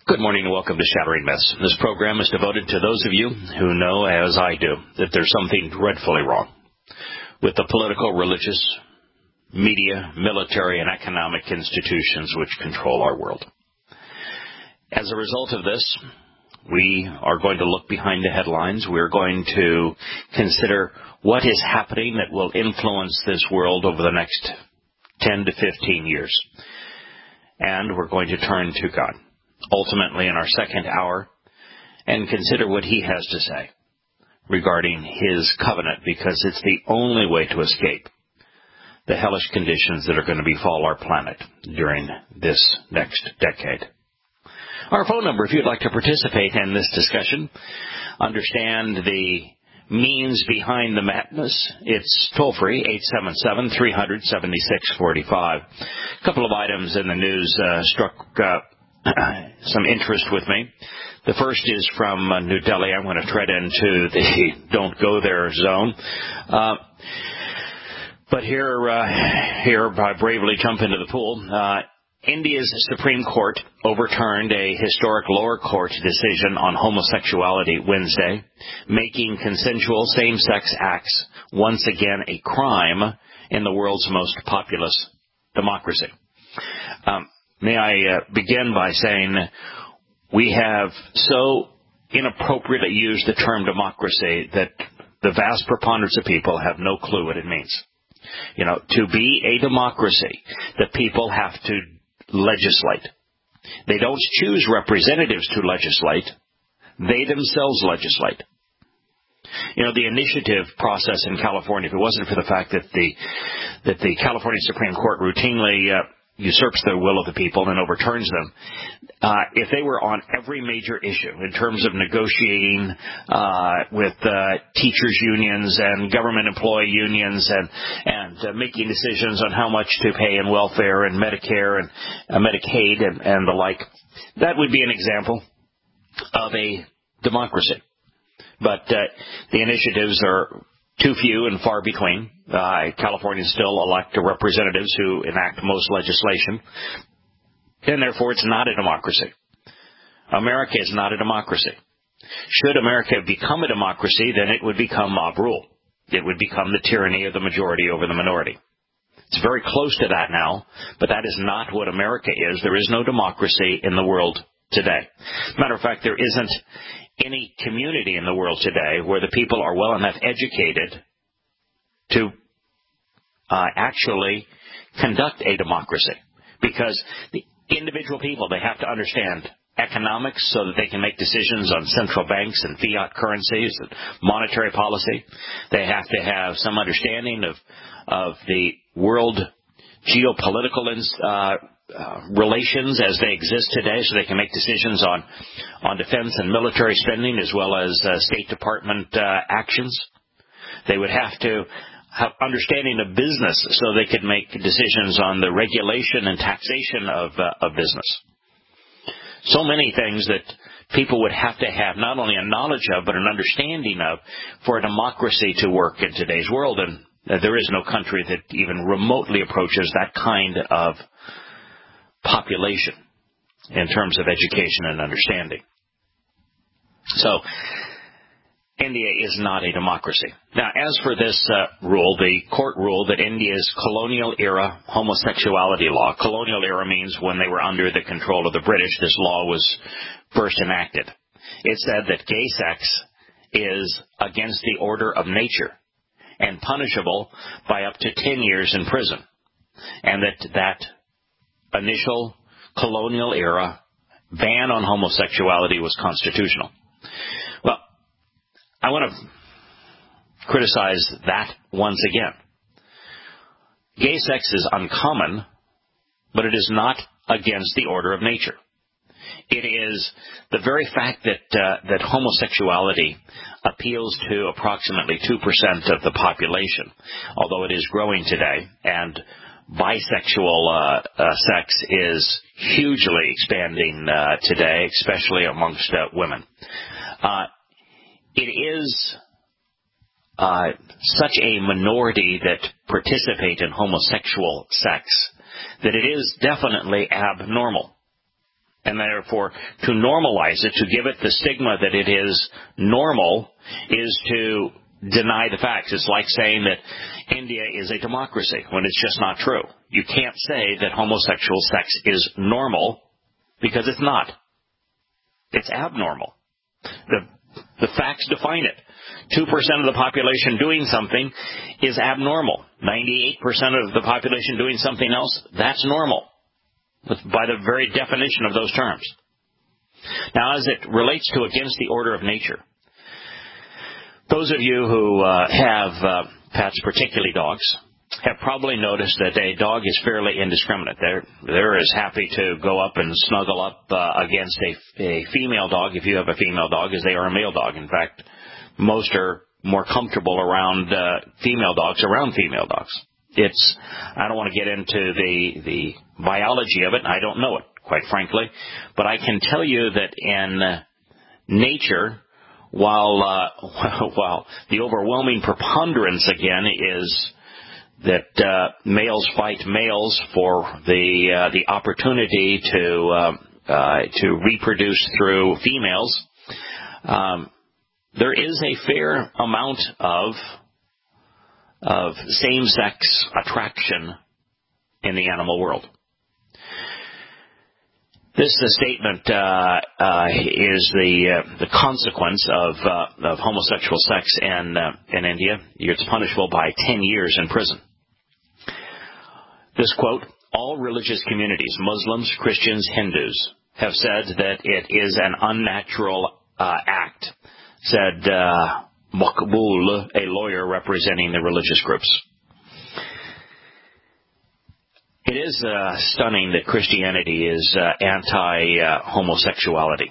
Good morning and welcome to Shattering Myths. This program is devoted to those of you who know, as I do, that there's something dreadfully wrong with the political, religious, media, military, and economic institutions which control our world. As a result of this, we are going to look behind the headlines. We're going to consider what is happening that will influence this world over the next 10 to 15 years. And we're going to turn to God, ultimately in our second hour, and consider what he has to say regarding his covenant, because it's the only way to escape the hellish conditions that are going to befall our planet during this next decade. Our phone number, if you'd like to participate in this discussion, understand the means behind the madness, it's toll-free, 877-300-7645. A couple of items in the news struck some interest with me. The first is from New Delhi. I'm going to tread into the don't go there zone. But here I bravely jump into the pool. India's Supreme Court overturned a historic lower court decision on homosexuality Wednesday, making consensual same-sex acts once again a crime in the world's most populous democracy. May I begin by saying we have so inappropriately used the term democracy that the vast preponderance of people have no clue what it means. You know, to be a democracy, the people have to legislate. They don't choose representatives to legislate. They themselves legislate. You know, the initiative process in California, if it wasn't for the fact that the California Supreme Court routinely usurps the will of the people and overturns them, if they were on every major issue in terms of negotiating with teachers' unions and government employee unions and making decisions on how much to pay in welfare and Medicare and Medicaid and the like, that would be an example of a democracy. But the initiatives are too few and far between. Californians still elect representatives who enact most legislation, and therefore it's not a democracy. America is not a democracy. Should America become a democracy, then it would become mob rule. It would become the tyranny of the majority over the minority. It's very close to that now, but that is not what America is. There is no democracy in the world today. As a matter of fact, there isn't any community in the world today where the people are well enough educated to actually conduct a democracy. Because the individual people, they have to understand economics so that they can make decisions on central banks and fiat currencies and monetary policy. They have to have some understanding of the world geopolitical relations as they exist today, so they can make decisions on defense and military spending as well as State Department actions. They would have to have understanding of business so they could make decisions on the regulation and taxation of business. So many things that people would have to have not only a knowledge of but an understanding of for a democracy to work in today's world, and there is no country that even remotely approaches that kind of population in terms of education and understanding. So, India is not a democracy. Now, as for this rule, the court ruled that India's colonial-era homosexuality law, colonial era means when they were under the control of the British, this law was first enacted. It said that gay sex is against the order of nature and punishable by up to 10 years in prison, and that initial colonial era ban on homosexuality was constitutional. Well, I want to criticize that once again. Gay sex is uncommon, but it is not against the order of nature. It is the very fact that homosexuality appeals to approximately 2% of the population, although it is growing today, and bisexual sex is hugely expanding today, especially amongst women. It is such a minority that participate in homosexual sex that it is definitely abnormal. And therefore, to normalize it, to give it the stigma that it is normal, is to deny the facts. It's like saying that India is a democracy when it's just not true. You can't say that homosexual sex is normal because it's not. It's abnormal. The facts define it. 2% of the population doing something is abnormal. 98% of the population doing something else, that's normal, by the very definition of those terms. Now, as it relates to against the order of nature, those of you who have pets, particularly dogs, have probably noticed that a dog is fairly indiscriminate. They're as happy to go up and snuggle up against a female dog, if you have a female dog, as they are a male dog. In fact, most are more comfortable around female dogs. I don't want to get into the biology of it. I don't know it, quite frankly. But I can tell you that in nature, while the overwhelming preponderance, again, is that males fight males for the opportunity to reproduce through females, there is a fair amount of same-sex attraction in the animal world. This statement is the consequence of homosexual sex in India. It's punishable by 10 years in prison. This quote, all religious communities, Muslims, Christians, Hindus, have said that it is an unnatural act, said Maqbool, a lawyer representing the religious groups. It is stunning that Christianity is anti-homosexuality.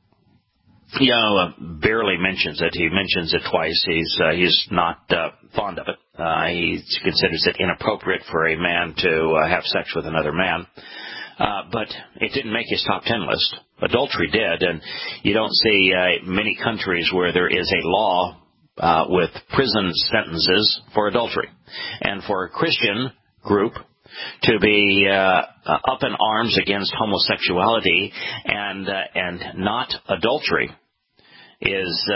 Barely mentions it. He mentions it twice. He's not fond of it. He considers it inappropriate for a man to have sex with another man. But it didn't make his top 10 list. Adultery did, and you don't see many countries where there is a law with prison sentences for adultery. And for a Christian group to be up in arms against homosexuality and not adultery is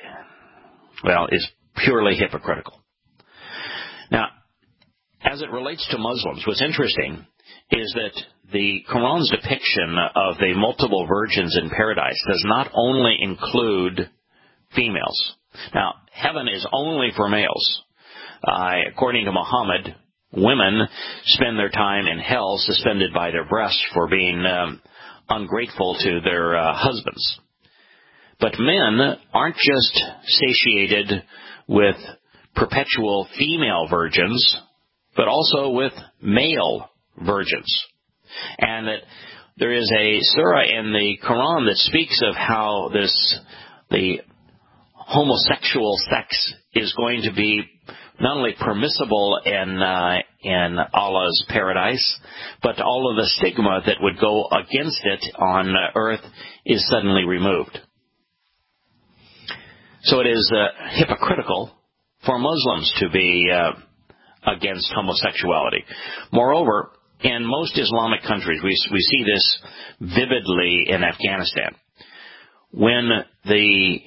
purely hypocritical. Now, as it relates to Muslims, what's interesting is that the Quran's depiction of the multiple virgins in paradise does not only include females. Now, heaven is only for males. According to Muhammad, women spend their time in hell suspended by their breasts for being ungrateful to their husbands. But men aren't just satiated with perpetual female virgins, but also with male virgins. And that there is a surah in the Quran that speaks of how the homosexual sex is going to be not only permissible in Allah's paradise, but all of the stigma that would go against it on earth is suddenly removed. So it is hypocritical for Muslims to be against homosexuality. Moreover, in most Islamic countries, we see this vividly in Afghanistan. When the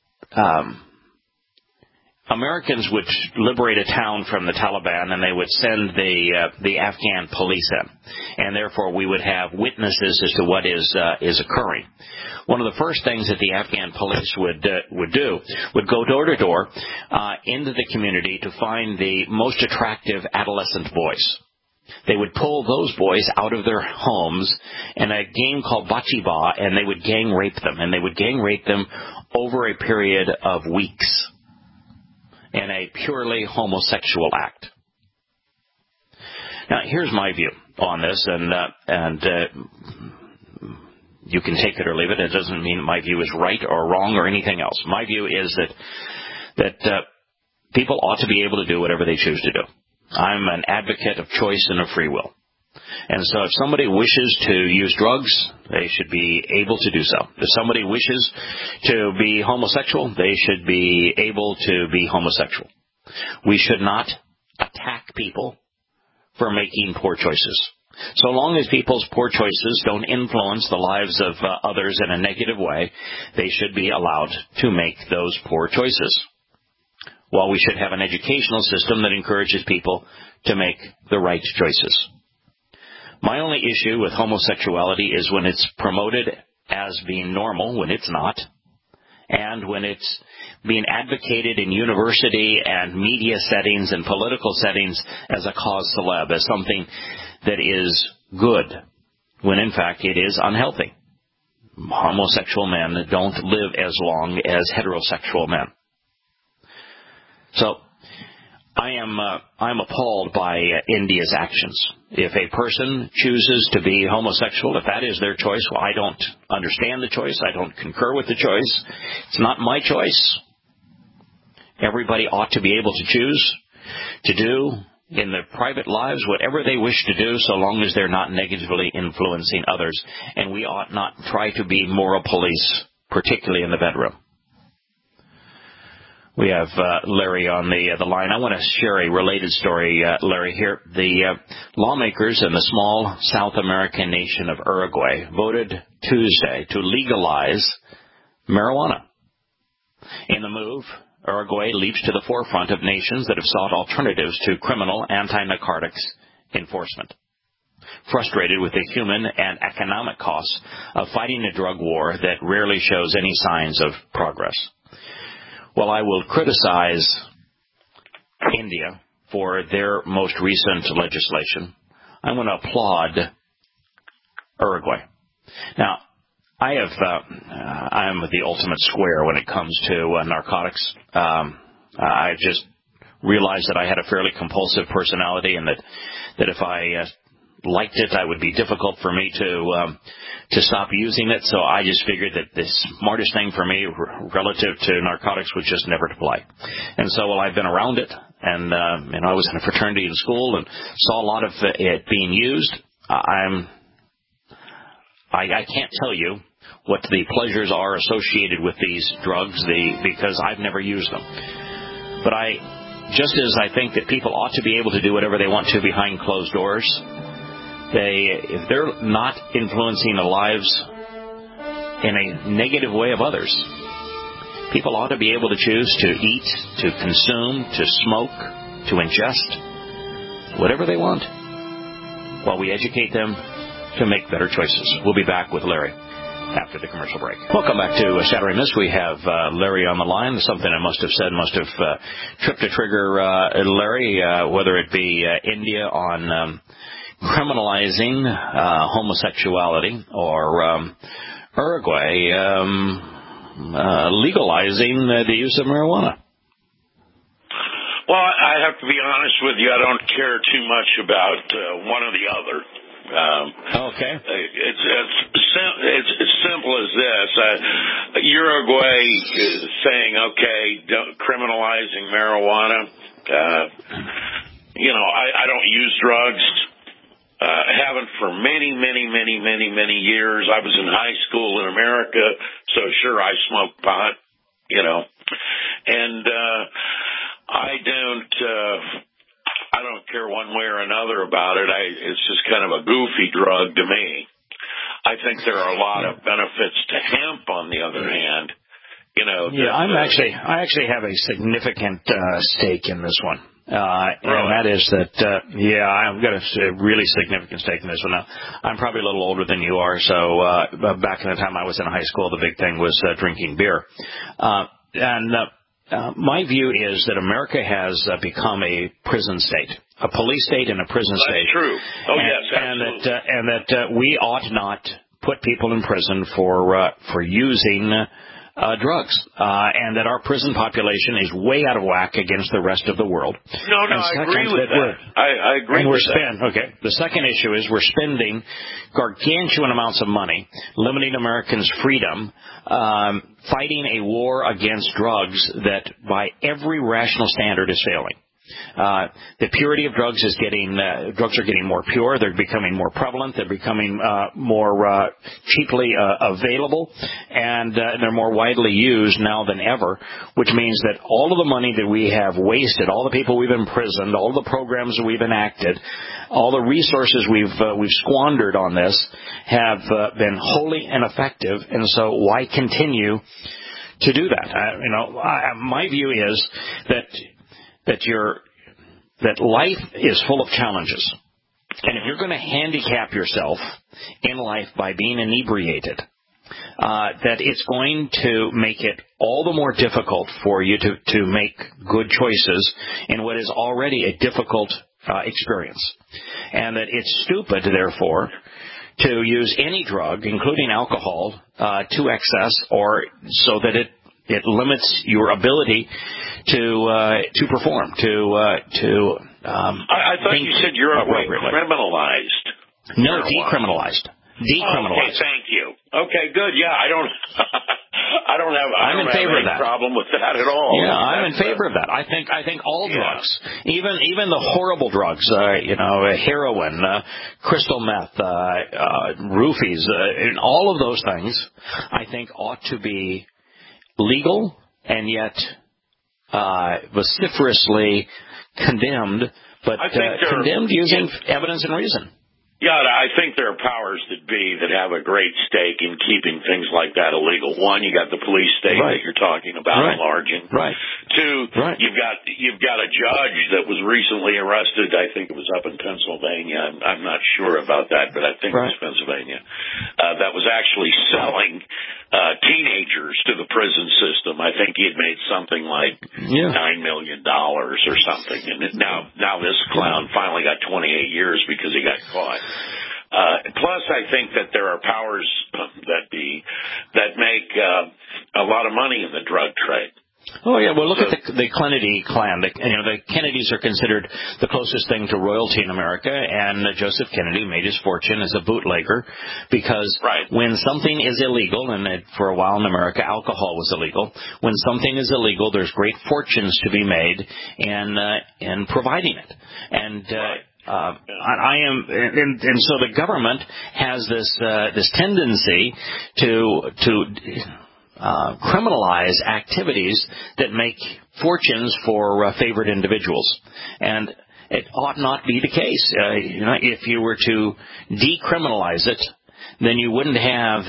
Americans would liberate a town from the Taliban, and they would send the Afghan police in, and therefore we would have witnesses as to what is occurring. One of the first things that the Afghan police would go door to door into the community to find the most attractive adolescent boys. They would pull those boys out of their homes in a game called Bocce Ball, and they would gang rape them, and they would gang rape them over a period of weeks in a purely homosexual act. Now, here's my view on this, and you can take it or leave it. It doesn't mean my view is right or wrong or anything else. My view is that people ought to be able to do whatever they choose to do. I'm an advocate of choice and of free will. And so if somebody wishes to use drugs, they should be able to do so. If somebody wishes to be homosexual, they should be able to be homosexual. We should not attack people for making poor choices. So long as people's poor choices don't influence the lives of others in a negative way, they should be allowed to make those poor choices. While we should have an educational system that encourages people to make the right choices. My only issue with homosexuality is when it's promoted as being normal, when it's not, and when it's being advocated in university and media settings and political settings as a cause célèbre, as something that is good, when in fact it is unhealthy. Homosexual men don't live as long as heterosexual men. So, I'm appalled by India's actions. If a person chooses to be homosexual, if that is their choice, well, I don't understand the choice. I don't concur with the choice. It's not my choice. Everybody ought to be able to choose to do in their private lives whatever they wish to do, so long as they're not negatively influencing others. And we ought not try to be moral police, particularly in the bedroom. We have Larry on the line. I want to share a related story, Larry, here. The lawmakers in the small South American nation of Uruguay voted Tuesday to legalize marijuana. In the move, Uruguay leaps to the forefront of nations that have sought alternatives to criminal anti-narcotics enforcement. Frustrated with the human and economic costs of fighting a drug war that rarely shows any signs of progress. Well, I will criticize India for their most recent legislation. I'm going to applaud Uruguay. Now, I am the ultimate square when it comes to narcotics. I just realized that I had a fairly compulsive personality, and that if I liked it, it would be difficult for me to stop using it. So I just figured that the smartest thing for me relative to narcotics was just never to play. And so while I've been around it, and I was in a fraternity in school and saw a lot of it being used, I can't tell you what the pleasures are associated with these drugs because I've never used them. But just as I think that people ought to be able to do whatever they want to behind closed doors, if they're not influencing the lives in a negative way of others, people ought to be able to choose to eat, to consume, to smoke, to ingest, whatever they want, while we educate them to make better choices. We'll be back with Larry after the commercial break. Welcome back to Shattering Myths. We have Larry on the line. Something I must have said must have tripped a trigger, Larry, whether it be India on criminalizing homosexuality or Uruguay legalizing the use of marijuana. Well, I have to be honest with you. I don't care too much about one or the other. Okay. It's as simple as this. Uruguay is saying, okay, criminalizing marijuana. I don't use drugs. Haven't for many years. I was in high school in America, so sure, I smoked pot, and I don't care one way or another about it. It's just kind of a goofy drug to me. I think there are a lot of benefits to hemp, on the other hand. I actually have a significant stake in this one. And that is that, I've got a really significant stake in this one. Now, I'm probably a little older than you are, so back in the time I was in high school, the big thing was drinking beer. My view is that America has become a prison state, a police state and a prison state. That's true. Oh, yes, absolutely. And that we ought not put people in prison for using drugs, and that our prison population is way out of whack against the rest of the world. No, I agree with that. I agree with that. Okay. The second issue is we're spending gargantuan amounts of money, limiting Americans' freedom, fighting a war against drugs that by every rational standard is failing. The purity of drugs is drugs are getting more pure. They're becoming more prevalent. They're becoming more cheaply available, and they're more widely used now than ever, which means that all of the money that we have wasted, all the people we've imprisoned, all the programs that we've enacted, all the resources we've squandered on this have been wholly ineffective, and so why continue to do that? My view is that life is full of challenges. And if you're going to handicap yourself in life by being inebriated, that it's going to make it all the more difficult for you to make good choices in what is already a difficult experience. And that it's stupid, therefore, to use any drug, including alcohol, to excess, or so that it limits your ability to perform, I thought you said you're criminalized. No, decriminalized. Okay, thank you. Okay, good. Yeah, I don't have any problem with that at all. Yeah, I'm in favor of that. I think all drugs, even the horrible drugs, heroin, crystal meth, roofies, and all of those things, I think ought to be legal and yet vociferously condemned, but condemned using evidence and reason. Yeah, I think there are powers that be that have a great stake in keeping things like that illegal. One, you got the police state that you're talking about enlarging. Right. Two, you've got a judge that was recently arrested. I think it was up in Pennsylvania. I'm not sure about that, but I think it was Pennsylvania. That was actually selling teenagers to the prison system. I think he had made something like $9 million or something. And now this clown finally got 28 years because he got caught. Plus, I think that there are powers that make a lot of money in the drug trade. Oh, yeah. Well, look at the Kennedy clan. The Kennedys are considered the closest thing to royalty in America, and Joseph Kennedy made his fortune as a bootlegger because when something is illegal, and for a while in America, alcohol was illegal, when something is illegal, there's great fortunes to be made in providing it. And and so the government has this tendency to criminalize activities that make fortunes for favored individuals, and it ought not be the case. If you were to decriminalize it, then you wouldn't have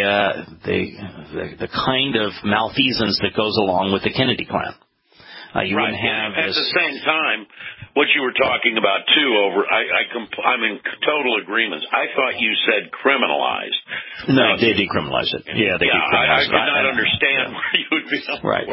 the kind of malfeasance that goes along with the Kennedy clan. You wouldn't have at the same time. What you were talking about, too, I'm in total agreement. I thought you said criminalized. No, they decriminalized it. Yeah, they decriminalized it. I could not understand where you would be. Right.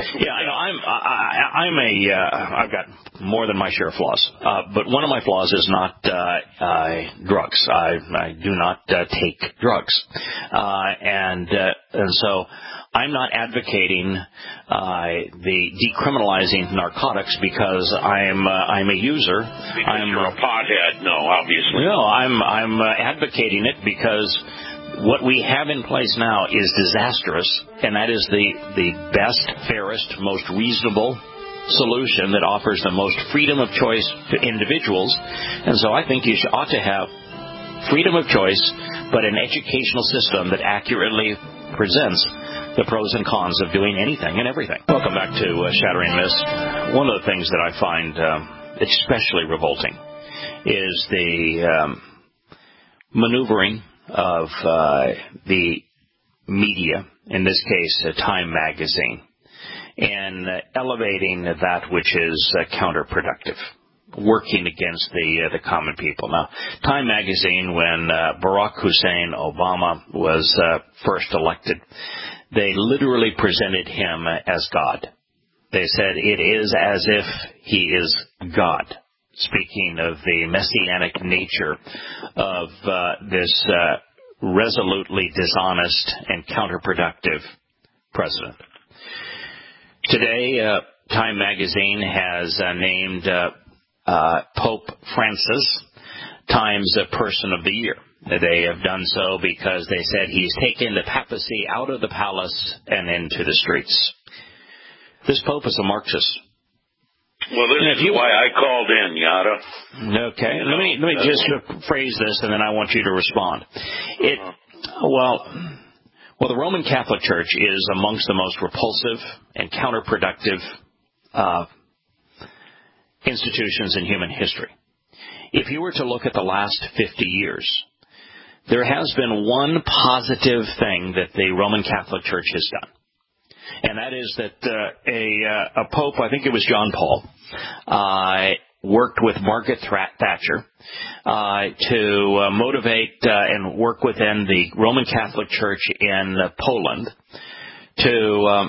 Yeah, I've got more than my share of flaws. But one of my flaws is not drugs. I do not take drugs. And so I'm not advocating the decriminalizing narcotics because I'm a user. Because you're a pothead, no, obviously. No, I'm advocating it because what we have in place now is disastrous, and that is the best, fairest, most reasonable solution that offers the most freedom of choice to individuals. And so I think you ought to have freedom of choice, but an educational system that accurately presents the pros and cons of doing anything and everything. Welcome back to Shattering Myths. One of the things that I find especially revolting is the maneuvering of the media, in this case Time magazine, and elevating that which is counterproductive, working against the common people. Now, Time magazine, when Barack Hussein Obama was first elected, they literally presented him as God. They said it is as if he is God, speaking of the messianic nature of this resolutely dishonest and counterproductive president. Today, Time magazine has named Pope Francis Time's Person of the Year. They have done so because they said he's taken the papacy out of the palace and into the streets. This Pope is a Marxist. Well, this is why I called in, Yada. Okay. Let me just phrase this, and then I want you to respond. Well, the Roman Catholic Church is amongst the most repulsive and counterproductive institutions in human history. If you were to look at the last 50 years, there has been one positive thing that the Roman Catholic Church has done. And that is that a pope, I think it was John Paul, worked with Margaret Thatcher to motivate and work within the Roman Catholic Church in Poland to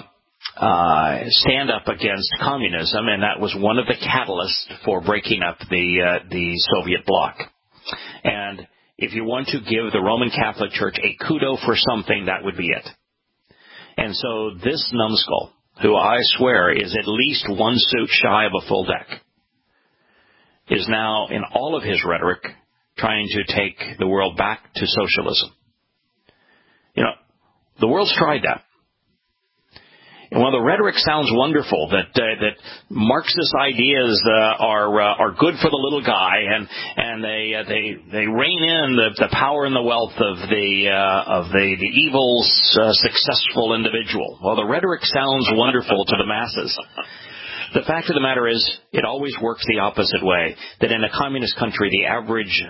stand up against communism, and that was one of the catalysts for breaking up the Soviet bloc. And if you want to give the Roman Catholic Church a kudo for something, that would be it. And so this numbskull, who I swear is at least one suit shy of a full deck, is now, in all of his rhetoric, trying to take the world back to socialism. You know, the world's tried that. And while the rhetoric sounds wonderful, that Marxist ideas are good for the little guy, and they rein in the power and the wealth of the evil, successful individual. Well, the rhetoric sounds wonderful to the masses. The fact of the matter is, it always works the opposite way. That in a communist country, the average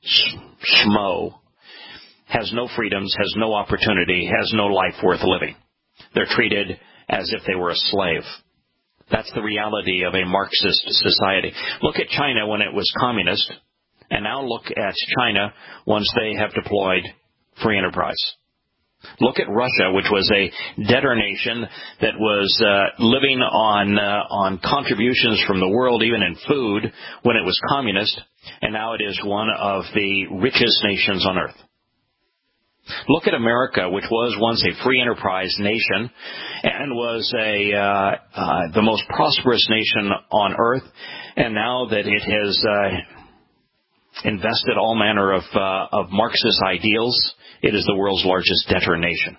schmo has no freedoms, has no opportunity, has no life worth living. They're treated as if they were a slave. That's the reality of a Marxist society. Look at China when it was communist, and now look at China once they have deployed free enterprise. Look at Russia, which was a debtor nation that was living on contributions from the world, even in food, when it was communist, and now it is one of the richest nations on earth. Look at America, which was once a free enterprise nation and was the most prosperous nation on earth, and now that it has invested all manner of Marxist ideals, it is the world's largest debtor nation.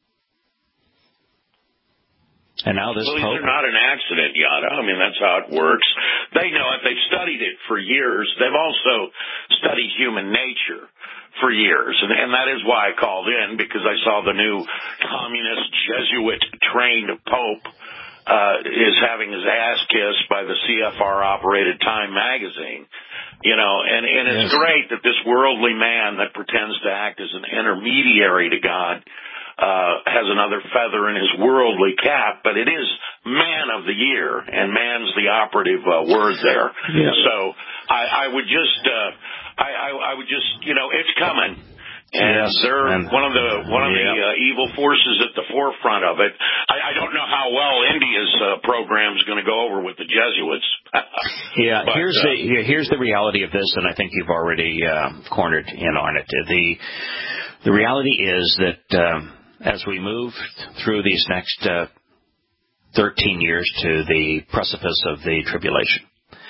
And now this Pope... These are not an accident, Yada. I mean, that's how it works. They know it. They've studied it for years. They've also studied human nature for years. And that is why I called in, because I saw the new communist Jesuit-trained Pope is having his ass kissed by the CFR-operated Time magazine. You know, and it's great that this worldly man that pretends to act as an intermediary to God has another feather in his worldly cap, but it is man of the year, and man's the operative word there. Yeah. So I would just, you know, it's coming. And they're one of the evil forces at the forefront of it. I don't know how well India's program is going to go over with the Jesuits. Yeah, but, here's the reality of this, and I think you've already cornered in on it. The reality is that as we move through these next 13 years to the precipice of the tribulation,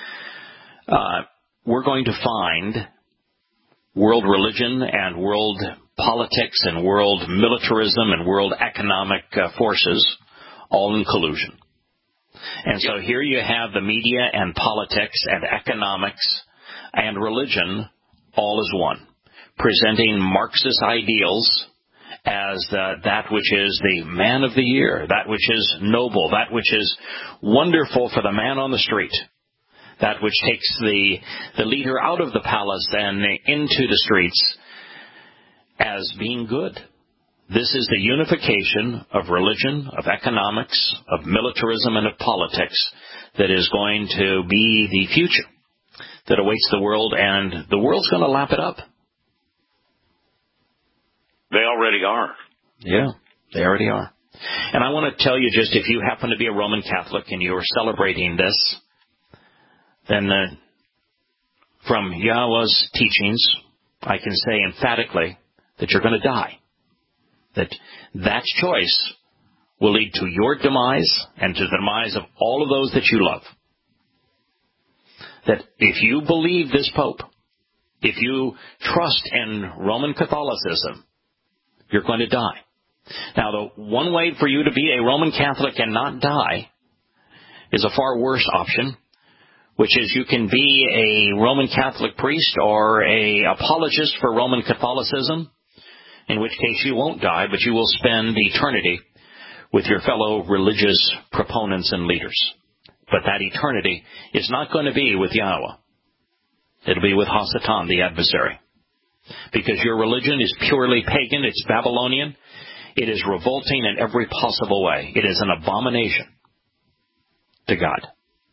we're going to find world religion and world politics and world militarism and world economic forces all in collusion. And so here you have the media and politics and economics and religion all as one, presenting Marxist ideals as that which is the man of the year, that which is noble, that which is wonderful for the man on the street, that which takes the leader out of the palace and into the streets as being good. This is the unification of religion, of economics, of militarism, and of politics that is going to be the future that awaits the world, and the world's going to lap it up. They already are. Yeah, they already are. And I want to tell you, just if you happen to be a Roman Catholic and you are celebrating this, then from Yahweh's teachings, I can say emphatically that you're going to die. That choice will lead to your demise and to the demise of all of those that you love. That if you believe this Pope, if you trust in Roman Catholicism, you're going to die. Now, the one way for you to be a Roman Catholic and not die is a far worse option, which is you can be a Roman Catholic priest or a apologist for Roman Catholicism, in which case you won't die, but you will spend eternity with your fellow religious proponents and leaders. But that eternity is not going to be with Yahweh. It'll be with Hasatan, the adversary. Because your religion is purely pagan, it's Babylonian, it is revolting in every possible way. It is an abomination to God.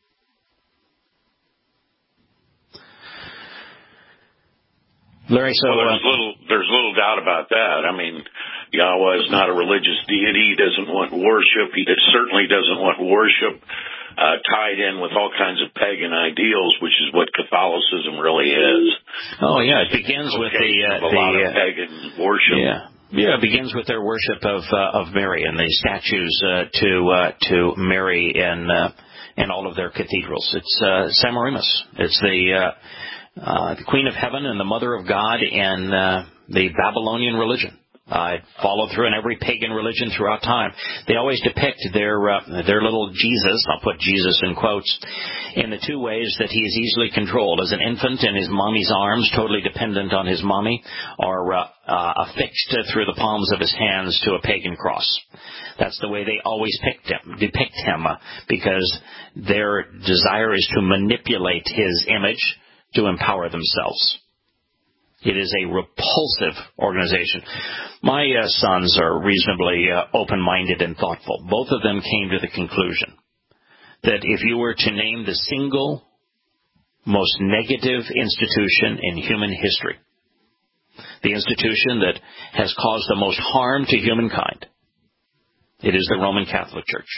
Larry, so there's little doubt about that. I mean, Yahweh is not a religious deity. He doesn't want worship. He certainly doesn't want worship tied in with all kinds of pagan ideals, which is what Catholicism really is. Oh yeah, it begins with a lot of pagan worship. Yeah, it begins with their worship of Mary and the statues to Mary in all of their cathedrals. It's Semiramis. It's the Queen of Heaven and the Mother of God in the Babylonian religion. Followed through in every pagan religion throughout time. They always depict their little Jesus, I'll put Jesus in quotes, in the two ways that he is easily controlled, as an infant in his mommy's arms, totally dependent on his mommy, or affixed through the palms of his hands to a pagan cross. That's the way they always depict him, because their desire is to manipulate his image to empower themselves. It is a repulsive organization. My sons are reasonably open-minded and thoughtful. Both of them came to the conclusion that if you were to name the single most negative institution in human history, the institution that has caused the most harm to humankind, it is the Roman Catholic Church.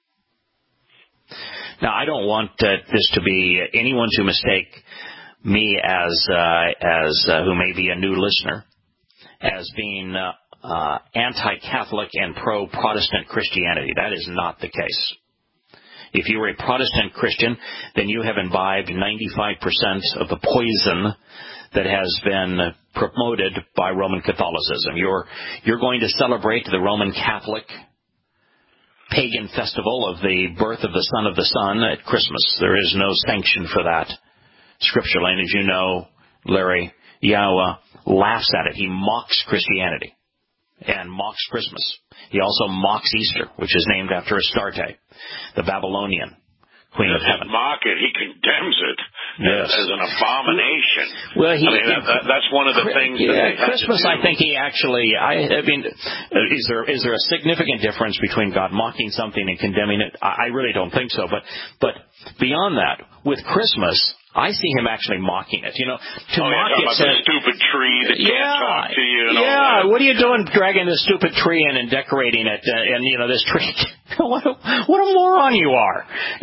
Now, I don't want this to be anyone to mistake me as who may be a new listener, as being anti-Catholic and pro-Protestant Christianity. That is not the case. If you are a Protestant Christian, then you have imbibed 95% of the poison that has been promoted by Roman Catholicism. You're going to celebrate the Roman Catholic pagan festival of the birth of the Son of the Sun at Christmas. There is no sanction for that scripturally, and as you know, Larry, Yahweh laughs at it. He mocks Christianity and mocks Christmas. He also mocks Easter, which is named after Astarte, the Babylonian Queen of Heaven. Mock it. He condemns it as an abomination. Well, that's one of the things that they have Christmas, to do. I think he actually, I mean, is there a significant difference between God mocking something and condemning it? I really don't think so. But beyond that, with Christmas, I see him actually mocking it. You know, to mock it. About the stupid tree that can't talk to you and all that. What are you doing dragging this stupid tree in and decorating it? And this tree, what a moron you are.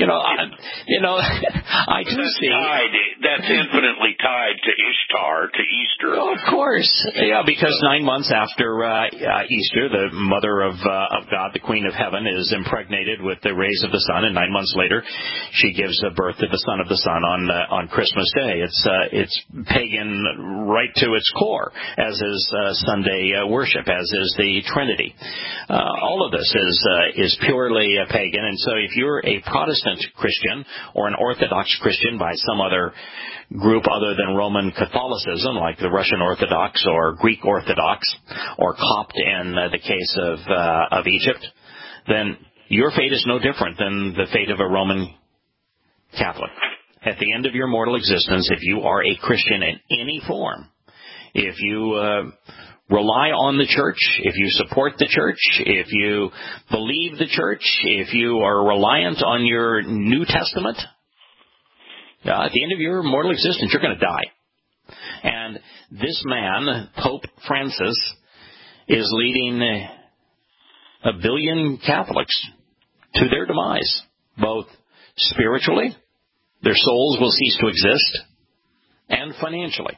I do see. That's infinitely tied to Ishtar, to Easter. Oh, of course. Yeah, because 9 months after Easter, the mother of God, the Queen of Heaven, is impregnated with the rays of the sun, and 9 months later, she gives birth to the Son of the Sun on Christmas Day. It's pagan right to its core, as is Sunday worship, as is the Trinity. All of this is purely pagan, and so if you're a Protestant Christian or an Orthodox Christian by some other group other than Roman Catholicism, like the Russian Orthodox or Greek Orthodox or Copt in the case of Egypt, then your fate is no different than the fate of a Roman Catholic. At the end of your mortal existence, if you are a Christian in any form, if you rely on the church, if you support the church, if you believe the church, if you are reliant on your New Testament, at the end of your mortal existence, you're going to die. And this man, Pope Francis, is leading 1 billion Catholics to their demise, both spiritually, their souls will cease to exist, and financially.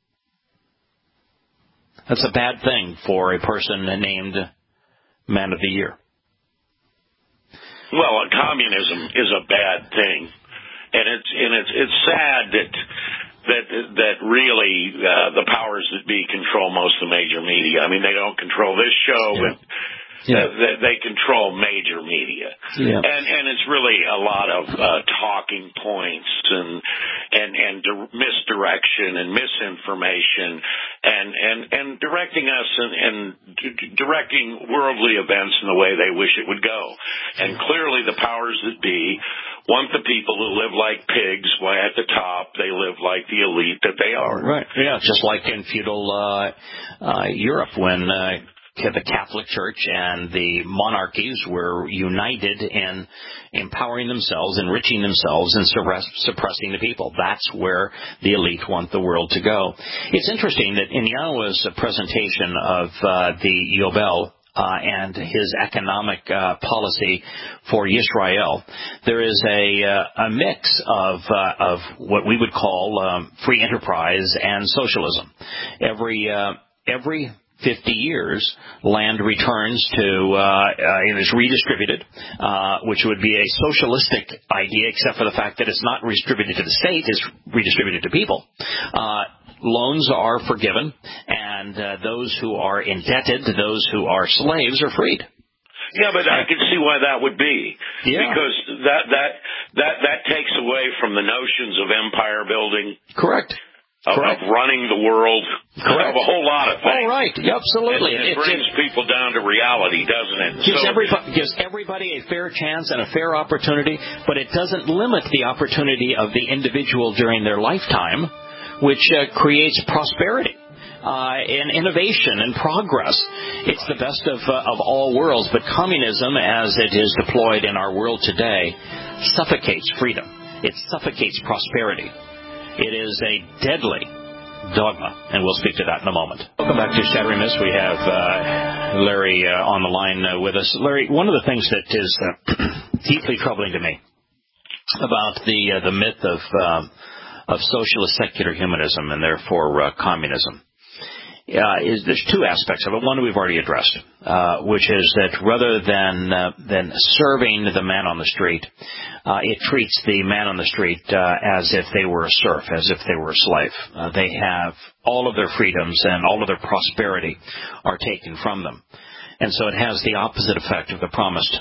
That's a bad thing for a person named Man of the Year. Well, communism is a bad thing, and it's sad that really the powers that be control most of the major media. I mean, they don't control this show, but Yeah. They control major media, and it's really a lot of talking points and misdirection and misinformation, and directing us and directing worldly events in the way they wish it would go. And clearly, the powers that be want the people who live like pigs, while at the top they live like the elite that they are. Right. Yeah. Just like in feudal Europe, when the Catholic Church and the monarchies were united in empowering themselves, enriching themselves, and suppressing the people. That's where the elite want the world to go. It's interesting that in Yano's presentation of the Yobel and his economic policy for Israel, there is a mix of what we would call free enterprise and socialism. Every 50 years, land returns to, it is redistributed, which would be a socialistic idea, except for the fact that it's not redistributed to the state, it's redistributed to people. Loans are forgiven, and those who are indebted, those who are slaves, are freed. Yeah, but I can see why that would be. Yeah. Because that takes away from the notions of empire building. Correct. Of running the world, correct, of a whole lot of things. Oh, right, absolutely. It brings people down to reality, doesn't it? Gives everybody a fair chance and a fair opportunity, but it doesn't limit the opportunity of the individual during their lifetime, which creates prosperity and innovation and progress. It's the best of all worlds, but communism, as it is deployed in our world today, suffocates freedom. It suffocates prosperity. It is a deadly dogma, and we'll speak to that in a moment. Welcome back to Shattering Myths. We have Larry on the line with us. Larry, one of the things that is deeply troubling to me about the myth of socialist secular humanism and therefore communism is there's two aspects of it. One we've already addressed, which is that rather than serving the man on the street, it treats the man on the street as if they were a serf, as if they were a slave. They have all of their freedoms and all of their prosperity are taken from them. And so it has the opposite effect of the promised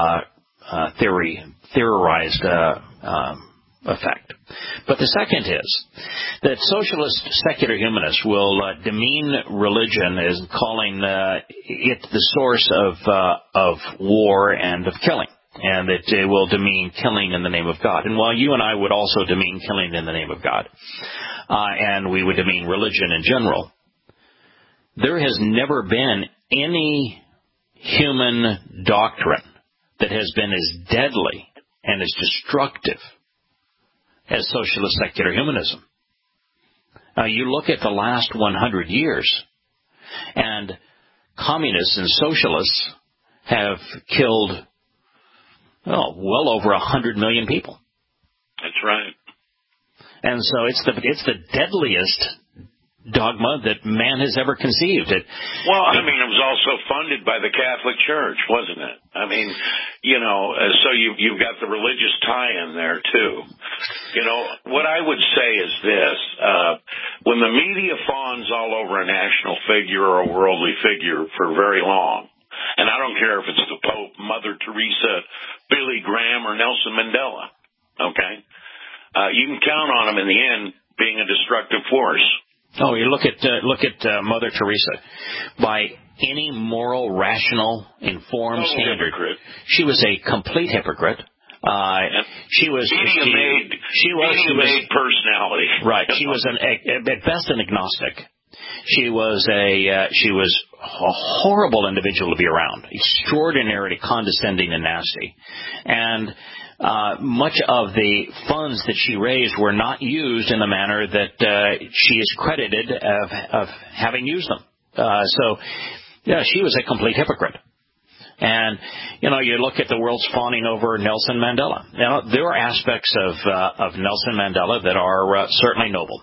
theorized effect. But the second is that socialist secular humanists will demean religion as calling it the source of war and of killing, and that it will demean killing in the name of God. And while you and I would also demean killing in the name of God, and we would demean religion in general, there has never been any human doctrine that has been as deadly and as destructive as socialist secular humanism. You look at the last 100 years, and communists and socialists have killed well over 100 million people. That's right. And so it's the deadliest dogma that man has ever conceived. It was also funded by the Catholic Church, wasn't it? So you've got the religious tie in there too. What I would say is this, when the media fawns all over a national figure or a worldly figure for very long, and I don't care if it's the Pope, Mother Teresa, Billy Graham, or Nelson Mandela, okay? You can count on them in the end being a destructive force. Oh, you look at Mother Teresa. By any moral, rational, informed standard, hypocrite. She was a complete hypocrite. She was personality. Right. She was at best an agnostic. She was a horrible individual to be around, extraordinarily condescending and nasty, and much of the funds that she raised were not used in the manner that she is credited of having used them. She was a complete hypocrite. And, you look at the world's fawning over Nelson Mandela. Now, there are aspects of Nelson Mandela that are certainly noble.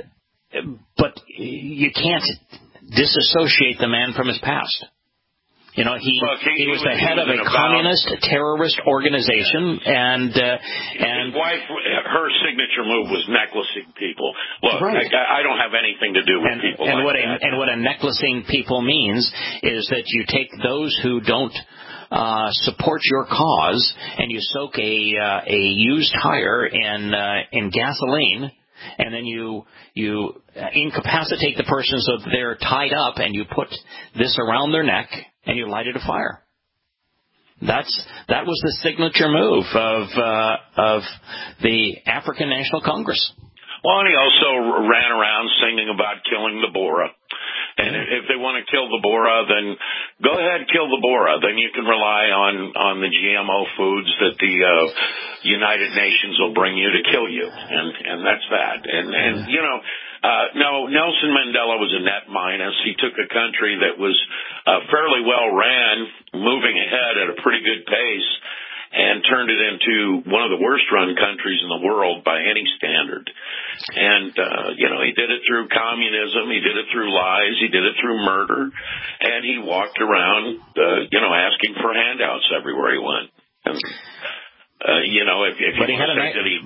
But you can't disassociate the man from his past. You know, he was the head of a communist terrorist organization, and his wife, her signature move was necklacing people. Look, right. I don't have anything to do with people like that. And what a necklacing people means is that you take those who don't support your cause, and you soak a used tire in gasoline, and then you incapacitate the person so that they're tied up, and you put this around their neck, and you light it afire. That was the signature move of the African National Congress. Well, and he also ran around singing about killing the Bora. And if they want to kill the Bora, then go ahead, kill the Bora. Then you can rely on the GMO foods that the United Nations will bring you to kill you. And that's that. And you know, no, Nelson Mandela was a net minus. He took a country that was fairly well ran, moving ahead at a pretty good pace, and turned it into one of the worst-run countries in the world by any standard. And, you know, he did it through communism, he did it through lies, he did it through murder, and he walked around, you know, asking for handouts everywhere he went. And, you know, if you but he had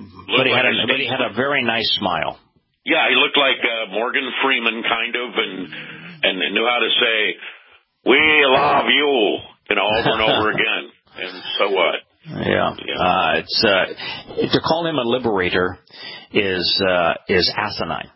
a very nice smile. Yeah, he looked like Morgan Freeman, kind of, and knew how to say, "We love you," you know, over and over again. And so what? Yeah. It's to call him a liberator is asinine.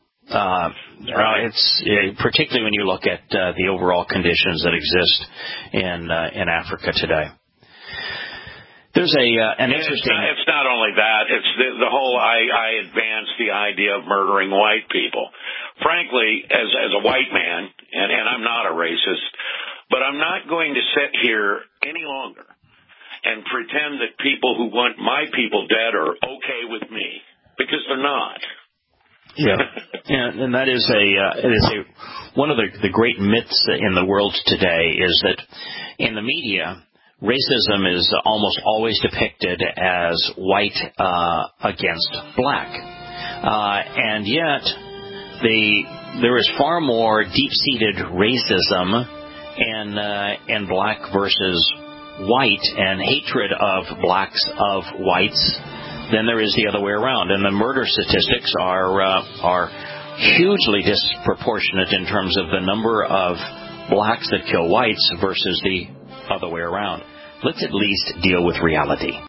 Right. It's particularly when you look at the overall conditions that exist in Africa today. There's an interesting. It's not only that. It's the whole. I advance the idea of murdering white people. Frankly, as a white man, and I'm not a racist, but I'm not going to sit here any longer and pretend that people who want my people dead are okay with me, because they're not. Yeah, and that is one of the great myths in the world today is that in the media, racism is almost always depicted as white against black, and yet there is far more deep-seated racism in black versus white and hatred of blacks of whites than there is the other way around. And the murder statistics are hugely disproportionate in terms of the number of blacks that kill whites versus the other way around. Let's at least deal with reality.